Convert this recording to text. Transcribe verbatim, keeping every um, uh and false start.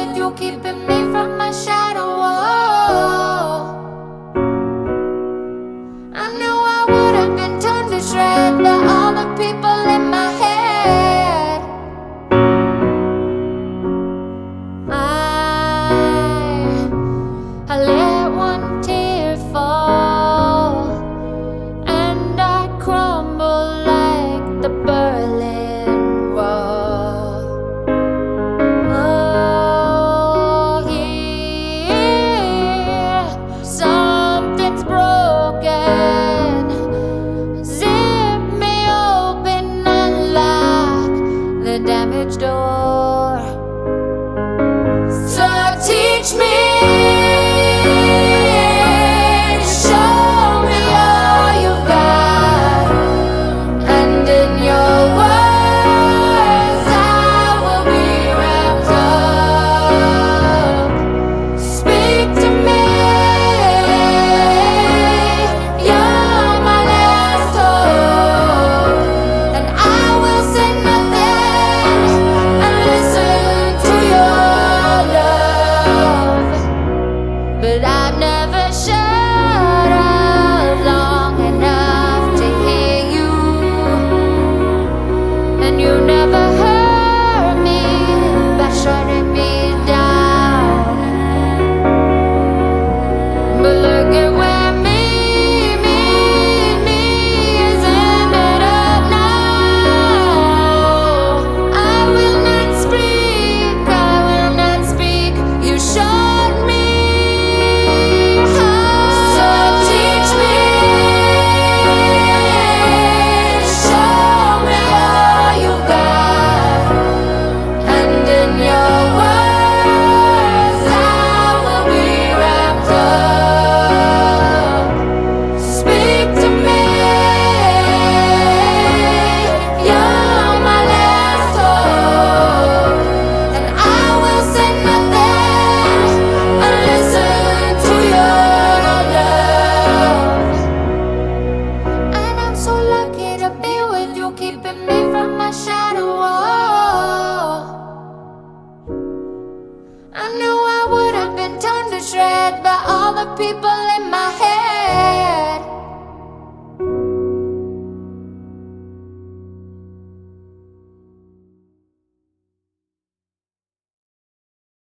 with you, keeping me from my shadow. I knew I would have been torn to shreds by all the people in my head. I, I let one tear fall, and I crumble like the Berlin Wall. Oh, here something's broken. Zip me open, unlock the damaged door. So teach me, show me all you've got, and in your words I will be wrapped up. Speak to me, you're my last hope, and I will say nothing and listen to your love. But I've never shut up long enough to hear you, and you never hurt me by shutting me down. But look at where me, me, me is ended up now. I will not speak, I will not speak. You showed me how. So teach me, show me all you've got, and in your words I will be wrapped up. Speak to me, you're my last hope, and I will say nothing and listen to your love. And I'm so lucky to be with you, keeping me from my shadow. I knew I would have been torn to shreds by all the people in my head.